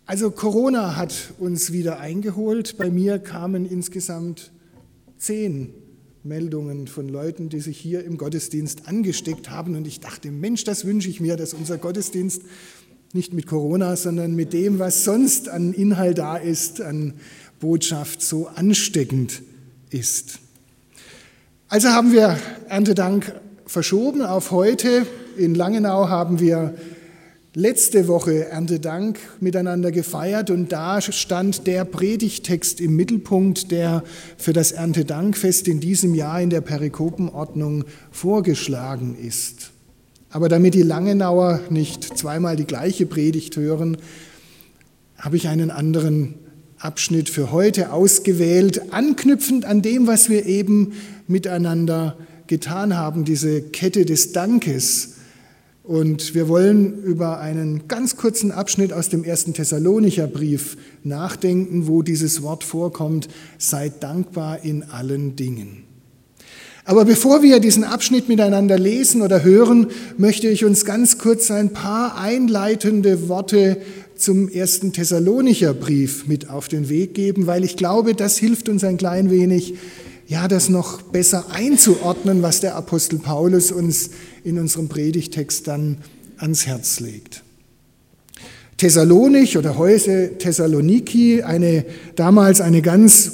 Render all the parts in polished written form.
Also Corona hat uns wieder eingeholt. Bei mir kamen insgesamt 10 Meldungen von Leuten, die sich hier im Gottesdienst angesteckt haben. Und ich dachte, Mensch, das wünsche ich mir, dass unser Gottesdienst nicht mit Corona, sondern mit dem, was sonst an Inhalt da ist, an Botschaft, so ansteckend ist. Also haben wir Erntedank verschoben auf heute. In Langenau haben wir letzte Woche Erntedank miteinander gefeiert und da stand der Predigttext im Mittelpunkt, der für das Erntedankfest in diesem Jahr in der Perikopenordnung vorgeschlagen ist. Aber damit die Langenauer nicht zweimal die gleiche Predigt hören, habe ich einen anderen Abschnitt für heute ausgewählt, anknüpfend an dem, was wir eben miteinander getan haben, diese Kette des Dankes. Und wir wollen über einen ganz kurzen Abschnitt aus dem 1. Thessalonicher Brief nachdenken, wo dieses Wort vorkommt: Seid dankbar in allen Dingen. Aber bevor wir diesen Abschnitt miteinander lesen oder hören, möchte ich uns ganz kurz ein paar einleitende Worte zum 1. Thessalonicher Brief mit auf den Weg geben, weil ich glaube, das hilft uns ein klein wenig, das noch besser einzuordnen, was der Apostel Paulus uns in unserem Predigtext dann ans Herz legt. Thessalonich oder heute Thessaloniki, damals eine ganz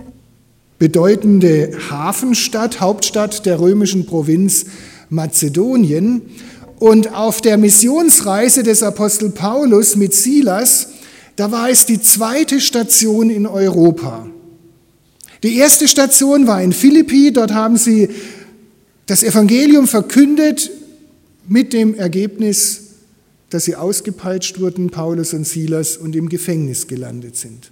bedeutende Hafenstadt, Hauptstadt der römischen Provinz Mazedonien. Und auf der Missionsreise des Apostel Paulus mit Silas, da war es die zweite Station in Europa. Die erste Station war in Philippi, dort haben sie das Evangelium verkündet mit dem Ergebnis, dass sie ausgepeitscht wurden, Paulus und Silas, und im Gefängnis gelandet sind.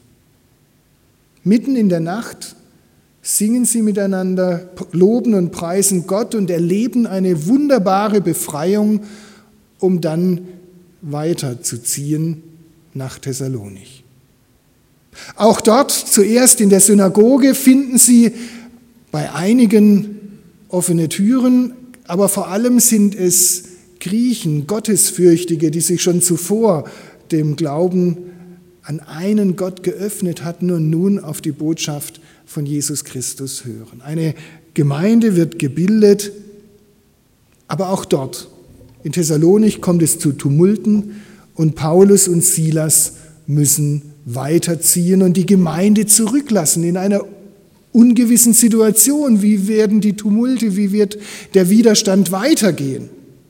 Mitten in der Nacht singen sie miteinander, loben und preisen Gott und erleben eine wunderbare Befreiung, um dann weiterzuziehen nach Thessalonich. Auch dort, zuerst in der Synagoge, finden sie bei einigen offene Türen, aber vor allem sind es Griechen, Gottesfürchtige, die sich schon zuvor dem Glauben an einen Gott geöffnet hatten und nun auf die Botschaft von Jesus Christus hören. Eine Gemeinde wird gebildet, aber auch dort, in Thessalonich, kommt es zu Tumulten und Paulus und Silas müssen weiterziehen und die Gemeinde zurücklassen in einer ungewissen Situation. Wie werden die Tumulte, wie wird der Widerstand weitergehen?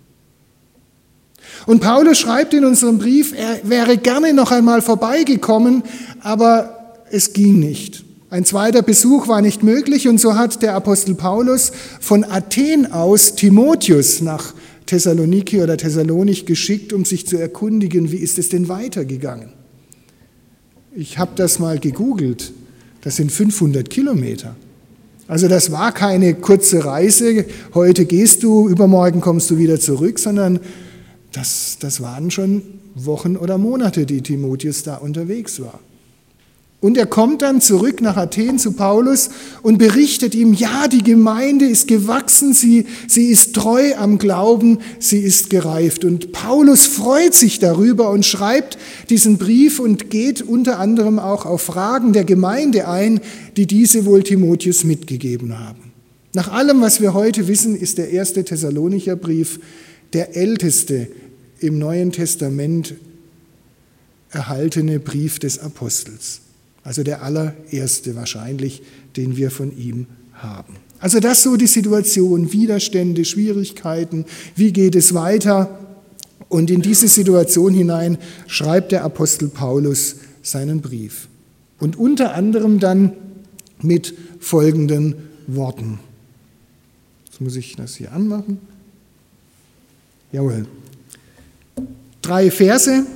Und Paulus schreibt in unserem Brief, er wäre gerne noch einmal vorbeigekommen, aber es ging nicht. Ein zweiter Besuch war nicht möglich und so hat der Apostel Paulus von Athen aus Timotheus nach Thessaloniki oder Thessalonich geschickt, um sich zu erkundigen, wie ist es denn weitergegangen. Ich habe das mal gegoogelt, das sind 500 Kilometer. Also das war keine kurze Reise, heute gehst du, übermorgen kommst du wieder zurück, sondern das waren schon Wochen oder Monate, die Timotheus da unterwegs war. Und er kommt dann zurück nach Athen zu Paulus und berichtet ihm, ja, die Gemeinde ist gewachsen, sie ist treu am Glauben, sie ist gereift. Und Paulus freut sich darüber und schreibt diesen Brief und geht unter anderem auch auf Fragen der Gemeinde ein, die diese wohl Timotheus mitgegeben haben. Nach allem, was wir heute wissen, ist der 1. Thessalonicher Brief der älteste im Neuen Testament erhaltene Brief des Apostels. Also der allererste wahrscheinlich, den wir von ihm haben. Also das so die Situation, Widerstände, Schwierigkeiten, wie geht es weiter? Und in diese Situation hinein schreibt der Apostel Paulus seinen Brief. Und unter anderem dann mit folgenden Worten. Jetzt muss ich das hier anmachen. Jawohl. 3 Verse.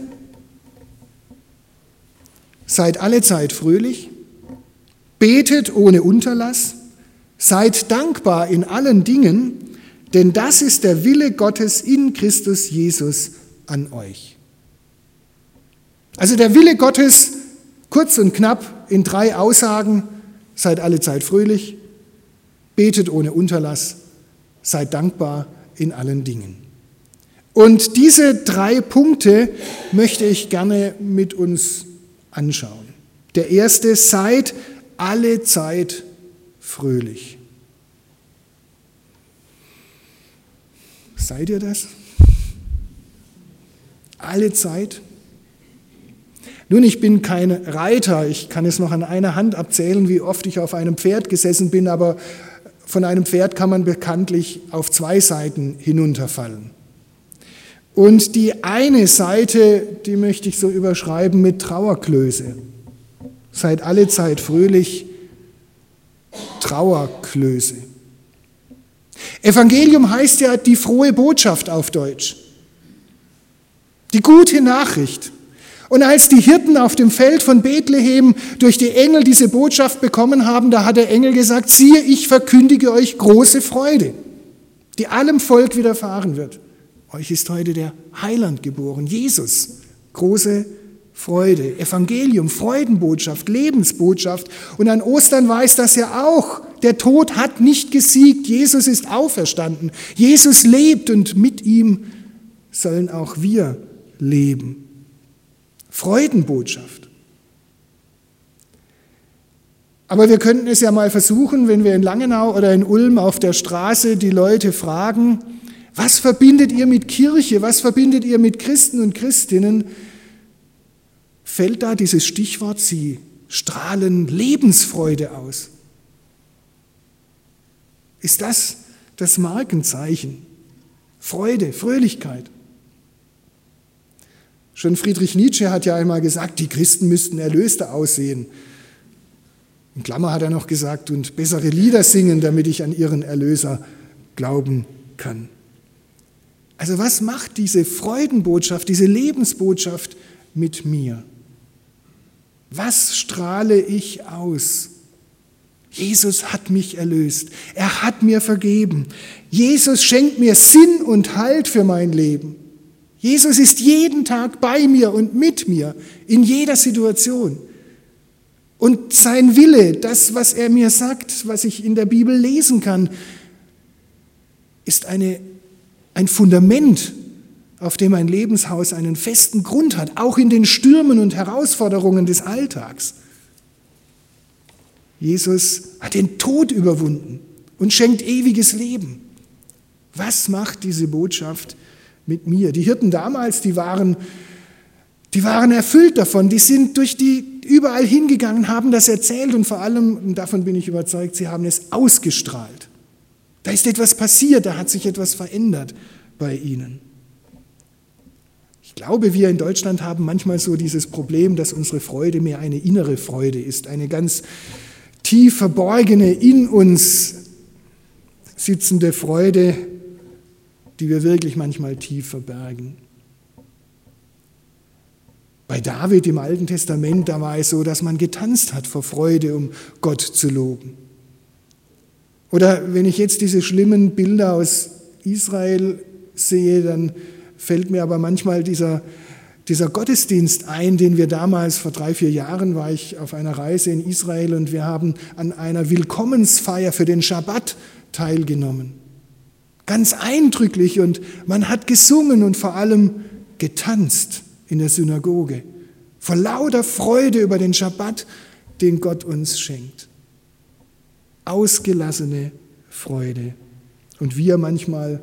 Seid allezeit fröhlich, betet ohne Unterlass, seid dankbar in allen Dingen, denn das ist der Wille Gottes in Christus Jesus an euch. Also der Wille Gottes, kurz und knapp in 3 Aussagen: Seid allezeit fröhlich, betet ohne Unterlass, seid dankbar in allen Dingen. Und diese 3 Punkte möchte ich gerne mit uns anschauen. Der erste: seid alle Zeit fröhlich. Seid ihr das? Alle Zeit? Nun, ich bin kein Reiter. Ich kann es noch an einer Hand abzählen, wie oft ich auf einem Pferd gesessen bin, aber von einem Pferd kann man bekanntlich auf 2 Seiten hinunterfallen. Und die eine Seite, die möchte ich so überschreiben mit Trauerklöße. Seid alle Zeit fröhlich, Trauerklöße. Evangelium heißt ja die frohe Botschaft auf Deutsch. Die gute Nachricht. Und als die Hirten auf dem Feld von Bethlehem durch die Engel diese Botschaft bekommen haben, da hat der Engel gesagt: siehe, ich verkündige euch große Freude, die allem Volk widerfahren wird. Euch ist heute der Heiland geboren, Jesus. Große Freude, Evangelium, Freudenbotschaft, Lebensbotschaft. Und an Ostern weiß das ja auch. Der Tod hat nicht gesiegt, Jesus ist auferstanden. Jesus lebt und mit ihm sollen auch wir leben. Freudenbotschaft. Aber wir könnten es ja mal versuchen, wenn wir in Langenau oder in Ulm auf der Straße die Leute fragen: was verbindet ihr mit Kirche? Was verbindet ihr mit Christen und Christinnen? Fällt da dieses Stichwort, sie strahlen Lebensfreude aus? Ist das das Markenzeichen? Freude, Fröhlichkeit. Schon Friedrich Nietzsche hat ja einmal gesagt, die Christen müssten erlöster aussehen. In Klammer hat er noch gesagt, und bessere Lieder singen, damit ich an ihren Erlöser glauben kann. Also was macht diese Freudenbotschaft, diese Lebensbotschaft mit mir? Was strahle ich aus? Jesus hat mich erlöst. Er hat mir vergeben. Jesus schenkt mir Sinn und Halt für mein Leben. Jesus ist jeden Tag bei mir und mit mir, in jeder Situation. Und sein Wille, das, was er mir sagt, was ich in der Bibel lesen kann, ist ein Fundament, auf dem ein Lebenshaus einen festen Grund hat, auch in den Stürmen und Herausforderungen des Alltags. Jesus hat den Tod überwunden und schenkt ewiges Leben. Was macht diese Botschaft mit mir? Die Hirten damals, die waren erfüllt davon, die sind überall hingegangen, haben das erzählt und vor allem, und davon bin ich überzeugt, sie haben es ausgestrahlt. Da ist etwas passiert, da hat sich etwas verändert bei ihnen. Ich glaube, wir in Deutschland haben manchmal so dieses Problem, dass unsere Freude mehr eine innere Freude ist, eine ganz tief verborgene, in uns sitzende Freude, die wir wirklich manchmal tief verbergen. Bei David im Alten Testament, da war es so, dass man getanzt hat vor Freude, um Gott zu loben. Oder wenn ich jetzt diese schlimmen Bilder aus Israel sehe, dann fällt mir aber manchmal dieser Gottesdienst ein, den wir damals, vor 3-4 Jahren war ich auf einer Reise in Israel und wir haben an einer Willkommensfeier für den Schabbat teilgenommen. Ganz eindrücklich, und man hat gesungen und vor allem getanzt in der Synagoge, vor lauter Freude über den Schabbat, den Gott uns schenkt. Ausgelassene Freude. Und wir manchmal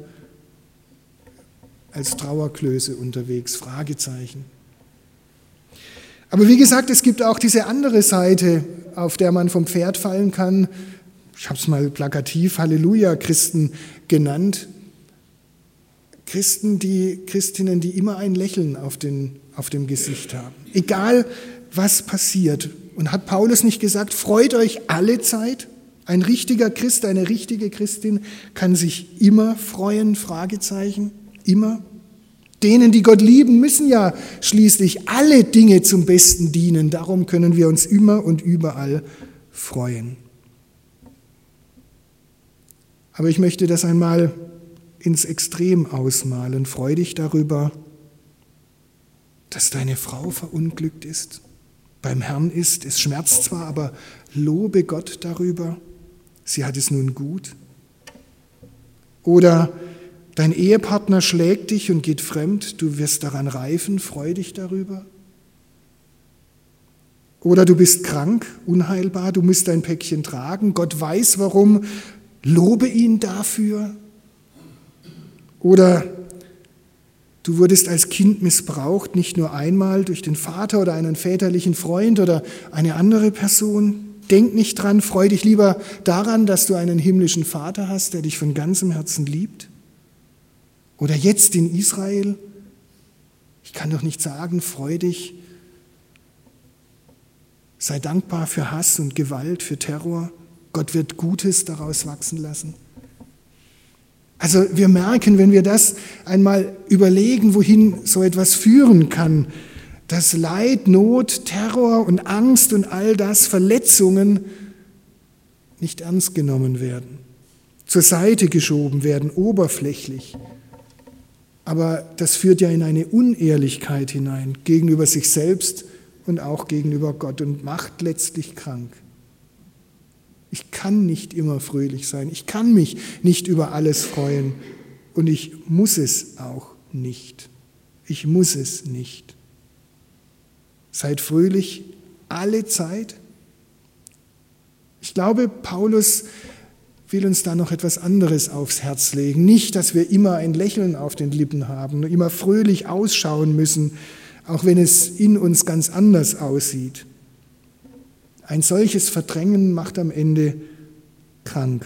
als Trauerklöße unterwegs, Fragezeichen. Aber wie gesagt, es gibt auch diese andere Seite, auf der man vom Pferd fallen kann. Ich habe es mal plakativ Halleluja-Christen genannt. Christinnen, die immer ein Lächeln auf dem Gesicht haben. Egal, was passiert. Und hat Paulus nicht gesagt, freut euch alle Zeit? Ein richtiger Christ, eine richtige Christin kann sich immer freuen, Fragezeichen, immer. Denen, die Gott lieben, müssen ja schließlich alle Dinge zum Besten dienen. Darum können wir uns immer und überall freuen. Aber ich möchte das einmal ins Extrem ausmalen. Freu dich darüber, dass deine Frau verunglückt ist, beim Herrn ist. Es schmerzt zwar, aber lobe Gott darüber. Sie hat es nun gut. Oder Dein Ehepartner schlägt dich und geht fremd, du wirst daran reifen, freu dich darüber. Oder du bist krank, unheilbar, du musst dein Päckchen tragen, Gott weiß warum, lobe ihn dafür. Oder du wurdest als Kind missbraucht, nicht nur einmal durch den Vater oder einen väterlichen Freund oder eine andere Person. Denk nicht dran, freu dich lieber daran, dass du einen himmlischen Vater hast, der dich von ganzem Herzen liebt. Oder jetzt in Israel, ich kann doch nicht sagen, freu dich, sei dankbar für Hass und Gewalt, für Terror. Gott wird Gutes daraus wachsen lassen. Also wir merken, wenn wir das einmal überlegen, wohin so etwas führen kann, dass Leid, Not, Terror und Angst und all das, Verletzungen nicht ernst genommen werden, zur Seite geschoben werden, oberflächlich. Aber das führt ja in eine Unehrlichkeit hinein, gegenüber sich selbst und auch gegenüber Gott und macht letztlich krank. Ich kann nicht immer fröhlich sein, ich kann mich nicht über alles freuen und ich muss es auch nicht. Ich muss es nicht. Seid fröhlich alle Zeit. Ich glaube, Paulus will uns da noch etwas anderes aufs Herz legen. Nicht, dass wir immer ein Lächeln auf den Lippen haben, immer fröhlich ausschauen müssen, auch wenn es in uns ganz anders aussieht. Ein solches Verdrängen macht am Ende krank.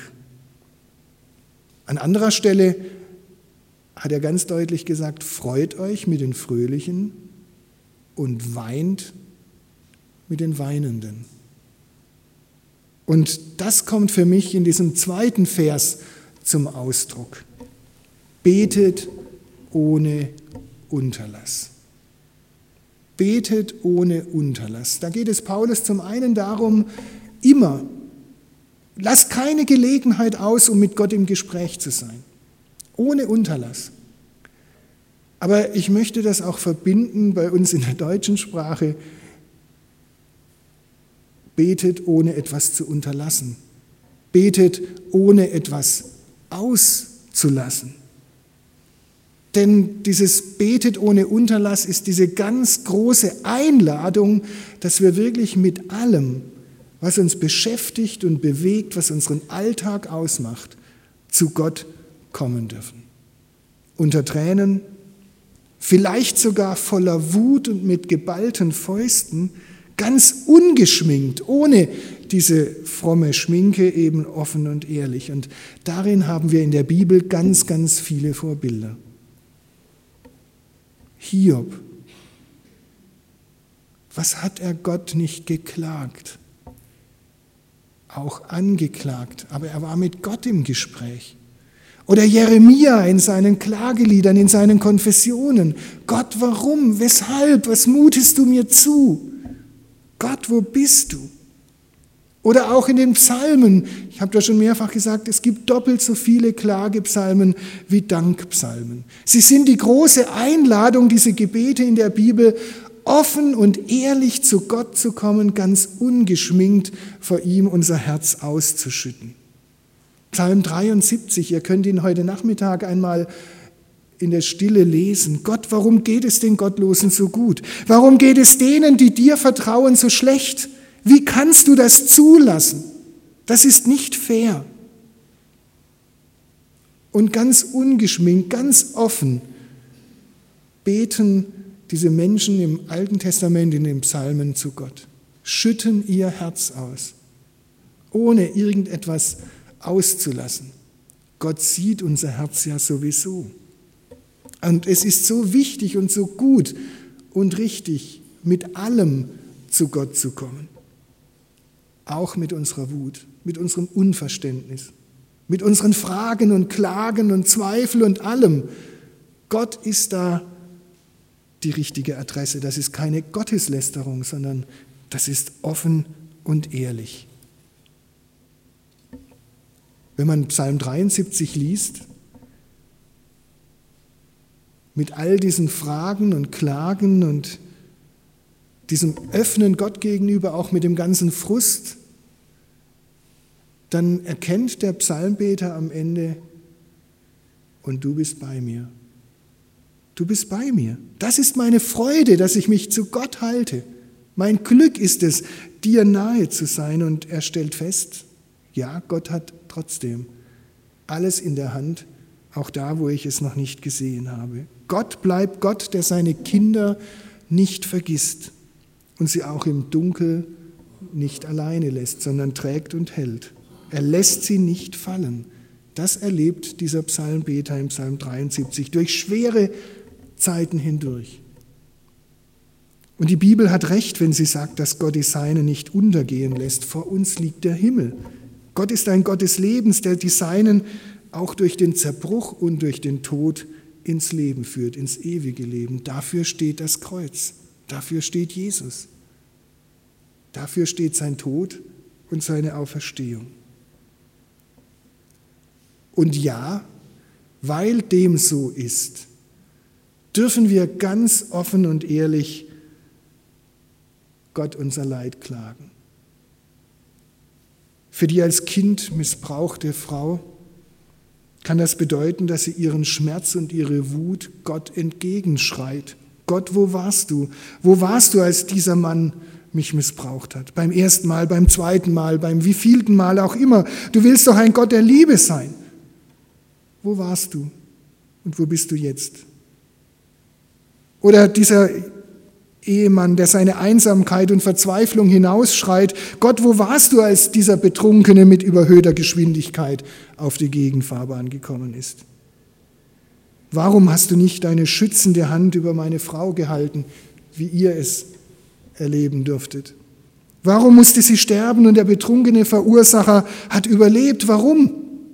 An anderer Stelle hat er ganz deutlich gesagt, freut euch mit den Fröhlichen und weint mit den Weinenden. Und das kommt für mich in diesem zweiten Vers zum Ausdruck. Betet ohne Unterlass. Betet ohne Unterlass. Da geht es Paulus zum einen darum, immer, lass keine Gelegenheit aus, um mit Gott im Gespräch zu sein. Ohne Unterlass. Aber ich möchte das auch verbinden bei uns in der deutschen Sprache. Betet ohne etwas zu unterlassen. Betet ohne etwas auszulassen. Denn dieses Betet ohne Unterlass ist diese ganz große Einladung, dass wir wirklich mit allem, was uns beschäftigt und bewegt, was unseren Alltag ausmacht, zu Gott kommen dürfen. Unter Tränen, vielleicht sogar voller Wut und mit geballten Fäusten, ganz ungeschminkt, ohne diese fromme Schminke, eben offen und ehrlich. Und darin haben wir in der Bibel ganz, ganz viele Vorbilder. Hiob, was hat er Gott nicht geklagt? Auch angeklagt, aber er war mit Gott im Gespräch. Oder Jeremia in seinen Klageliedern, in seinen Konfessionen. Gott, warum? Weshalb? Was mutest du mir zu? Gott, wo bist du? Oder auch in den Psalmen. Ich habe da schon mehrfach gesagt, es gibt doppelt so viele Klagepsalmen wie Dankpsalmen. Sie sind die große Einladung, diese Gebete in der Bibel, offen und ehrlich zu Gott zu kommen, ganz ungeschminkt vor ihm unser Herz auszuschütten. Psalm 73, ihr könnt ihn heute Nachmittag einmal in der Stille lesen. Gott, warum geht es den Gottlosen so gut? Warum geht es denen, die dir vertrauen, so schlecht? Wie kannst du das zulassen? Das ist nicht fair. Und ganz ungeschminkt, ganz offen beten diese Menschen im Alten Testament in den Psalmen zu Gott. Schütten ihr Herz aus, ohne irgendetwas auszulassen. Gott sieht unser Herz ja sowieso. Und es ist so wichtig und so gut und richtig, mit allem zu Gott zu kommen. Auch mit unserer Wut, mit unserem Unverständnis, mit unseren Fragen und Klagen und Zweifel und allem. Gott ist da die richtige Adresse. Das ist keine Gotteslästerung, sondern das ist offen und ehrlich. Wenn man Psalm 73 liest, mit all diesen Fragen und Klagen und diesem Öffnen Gott gegenüber, auch mit dem ganzen Frust, dann erkennt der Psalmbeter am Ende, und du bist bei mir. Du bist bei mir. Das ist meine Freude, dass ich mich zu Gott halte. Mein Glück ist es, dir nahe zu sein. Und er stellt fest, ja, Gott hat trotzdem alles in der Hand, auch da, wo ich es noch nicht gesehen habe. Gott bleibt Gott, der seine Kinder nicht vergisst und sie auch im Dunkel nicht alleine lässt, sondern trägt und hält. Er lässt sie nicht fallen. Das erlebt dieser Psalmbeter im Psalm 73 durch schwere Zeiten hindurch. Und die Bibel hat recht, wenn sie sagt, dass Gott die Seinen nicht untergehen lässt. Vor uns liegt der Himmel. Gott ist ein Gott des Lebens, der die Seinen auch durch den Zerbruch und durch den Tod ins Leben führt, ins ewige Leben. Dafür steht das Kreuz. Dafür steht Jesus. Dafür steht sein Tod und seine Auferstehung. Und ja, weil dem so ist, dürfen wir ganz offen und ehrlich Gott unser Leid klagen. Für die als Kind missbrauchte Frau kann das bedeuten, dass sie ihren Schmerz und ihre Wut Gott entgegenschreit. Gott, wo warst du? Wo warst du, als dieser Mann mich missbraucht hat? Beim ersten Mal, beim zweiten Mal, beim wievielten Mal auch immer. Du willst doch ein Gott der Liebe sein. Wo warst du und wo bist du jetzt? Oder dieser Ehemann, der seine Einsamkeit und Verzweiflung hinausschreit, Gott, wo warst du, als dieser Betrunkene mit überhöhter Geschwindigkeit auf die Gegenfahrbahn gekommen ist? Warum hast du nicht deine schützende Hand über meine Frau gehalten, wie ihr es erleben dürftet? Warum musste sie sterben und der betrunkene Verursacher hat überlebt? Warum?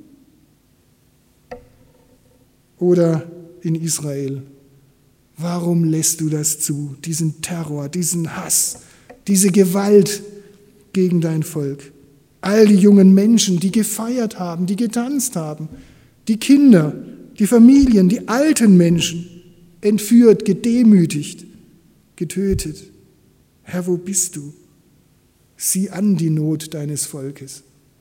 Oder in Israel: Warum lässt du das zu, diesen Terror, diesen Hass, diese Gewalt gegen dein Volk? All die jungen Menschen, die gefeiert haben, die getanzt haben, die Kinder, die Familien, die alten Menschen, entführt, gedemütigt, getötet. Herr, wo bist du? Sieh an die Not deines Volkes.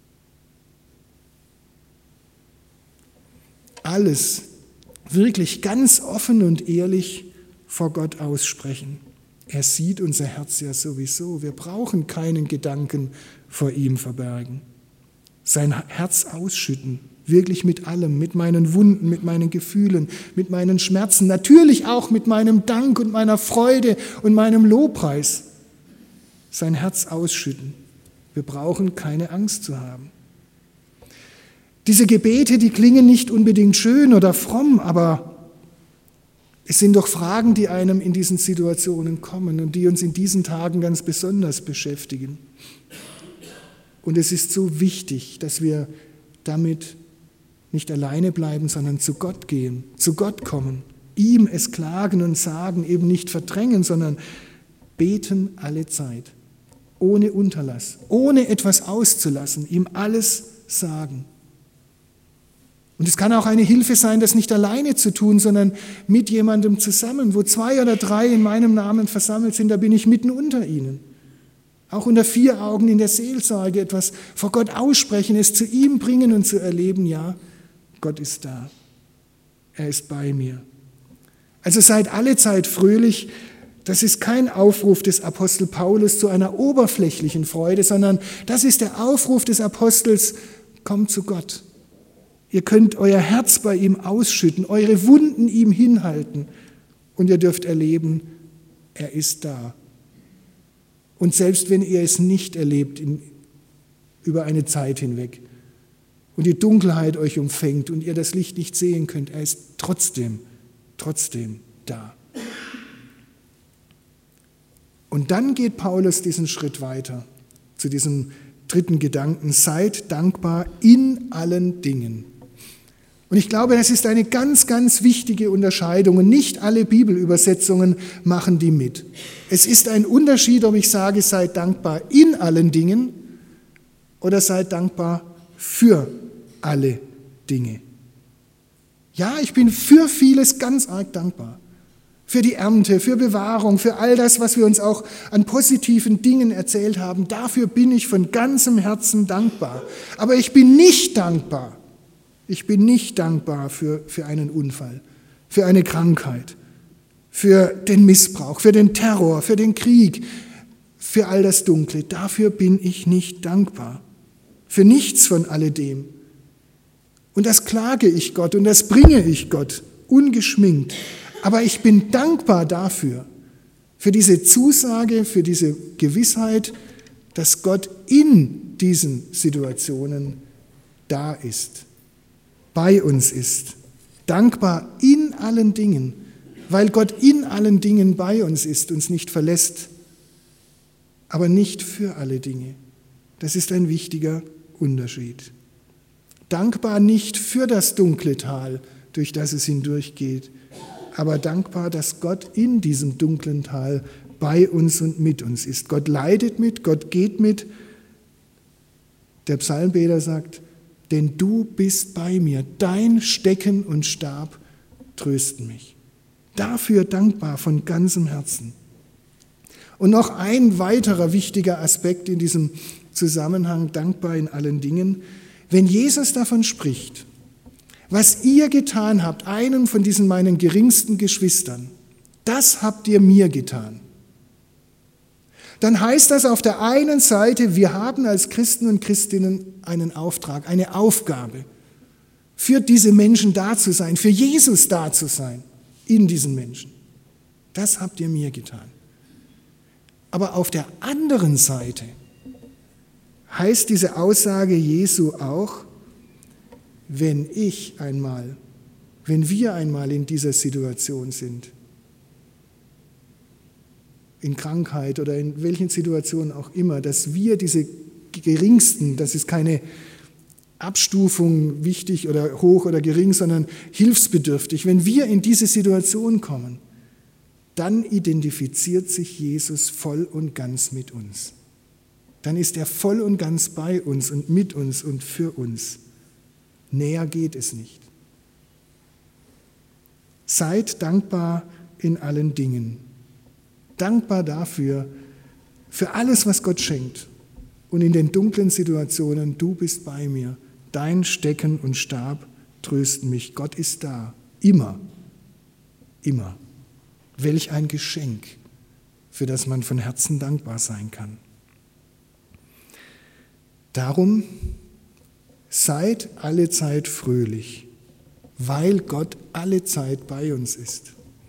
Alles wirklich ganz offen und ehrlich vor Gott aussprechen. Er sieht unser Herz ja sowieso. Wir brauchen keinen Gedanken vor ihm verbergen. Sein Herz ausschütten, wirklich mit allem, mit meinen Wunden, mit meinen Gefühlen, mit meinen Schmerzen, natürlich auch mit meinem Dank und meiner Freude und meinem Lobpreis. Sein Herz ausschütten. Wir brauchen keine Angst zu haben. Diese Gebete, die klingen nicht unbedingt schön oder fromm, aber es sind doch Fragen, die einem in diesen Situationen kommen und die uns in diesen Tagen ganz besonders beschäftigen. Und es ist so wichtig, dass wir damit nicht alleine bleiben, sondern zu Gott gehen, zu Gott kommen, ihm es klagen und sagen, eben nicht verdrängen, sondern beten alle Zeit, ohne Unterlass, ohne etwas auszulassen, ihm alles sagen. Und es kann auch eine Hilfe sein, das nicht alleine zu tun, sondern mit jemandem zusammen. Wo 2 oder 3 in meinem Namen versammelt sind, da bin ich mitten unter ihnen. Auch unter 4 Augen in der Seelsorge etwas vor Gott aussprechen, es zu ihm bringen und zu erleben, ja, Gott ist da. Er ist bei mir. Also seid alle Zeit fröhlich. Das ist kein Aufruf des Apostel Paulus zu einer oberflächlichen Freude, sondern das ist der Aufruf des Apostels: Kommt zu Gott. Ihr könnt euer Herz bei ihm ausschütten, eure Wunden ihm hinhalten und ihr dürft erleben, er ist da. Und selbst wenn ihr es nicht erlebt über eine Zeit hinweg und die Dunkelheit euch umfängt und ihr das Licht nicht sehen könnt, er ist trotzdem da. Und dann geht Paulus diesen Schritt weiter zu diesem 3. Gedanken: Seid dankbar in allen Dingen. Und ich glaube, das ist eine ganz, ganz wichtige Unterscheidung und nicht alle Bibelübersetzungen machen die mit. Es ist ein Unterschied, ob ich sage, seid dankbar in allen Dingen oder seid dankbar für alle Dinge. Ja, ich bin für vieles ganz arg dankbar. Für die Ernte, für Bewahrung, für all das, was wir uns auch an positiven Dingen erzählt haben. Dafür bin ich von ganzem Herzen dankbar. Aber ich bin nicht dankbar Ich bin nicht dankbar für einen Unfall, für eine Krankheit, für den Missbrauch, für den Terror, für den Krieg, für all das Dunkle. Dafür bin ich nicht dankbar. Für nichts von alledem. Und das klage ich Gott und das bringe ich Gott, ungeschminkt. Aber ich bin dankbar dafür, für diese Zusage, für diese Gewissheit, dass Gott in diesen Situationen da ist, bei uns ist. Dankbar in allen Dingen, weil Gott in allen Dingen bei uns ist, uns nicht verlässt, aber nicht für alle Dinge. Das ist ein wichtiger Unterschied. Dankbar nicht für das dunkle Tal, durch das es hindurchgeht, aber dankbar, dass Gott in diesem dunklen Tal bei uns und mit uns ist. Gott leidet mit, Gott geht mit. Der Psalmbeter sagt, denn du bist bei mir, dein Stecken und Stab trösten mich. Dafür dankbar von ganzem Herzen. Und noch ein weiterer wichtiger Aspekt in diesem Zusammenhang, dankbar in allen Dingen, wenn Jesus davon spricht, was ihr getan habt, einem von diesen meinen geringsten Geschwistern, das habt ihr mir getan. Dann heißt das auf der einen Seite, wir haben als Christen und Christinnen einen Auftrag, eine Aufgabe, für diese Menschen da zu sein, für Jesus da zu sein, in diesen Menschen. Das habt ihr mir getan. Aber auf der anderen Seite heißt diese Aussage Jesu auch, wenn wir einmal in dieser Situation sind, in Krankheit oder in welchen Situationen auch immer, dass wir diese geringsten, das ist keine Abstufung wichtig oder hoch oder gering, sondern hilfsbedürftig, wenn wir in diese Situation kommen, dann identifiziert sich Jesus voll und ganz mit uns. Dann ist er voll und ganz bei uns und mit uns und für uns. Näher geht es nicht. Seid dankbar in allen Dingen. Dankbar dafür, für alles, was Gott schenkt. Und in den dunklen Situationen, du bist bei mir. Dein Stecken und Stab trösten mich. Gott ist da. Immer. Immer. Welch ein Geschenk, für das man von Herzen dankbar sein kann. Darum seid alle Zeit fröhlich, weil Gott alle Zeit bei uns ist.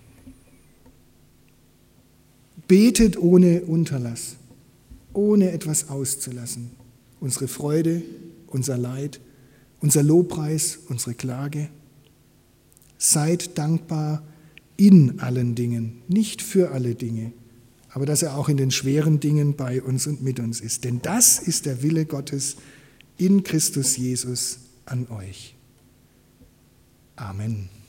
Betet ohne Unterlass, ohne etwas auszulassen. Unsere Freude, unser Leid, unser Lobpreis, unsere Klage. Seid dankbar in allen Dingen, nicht für alle Dinge, aber dass er auch in den schweren Dingen bei uns und mit uns ist. Denn das ist der Wille Gottes in Christus Jesus an euch. Amen.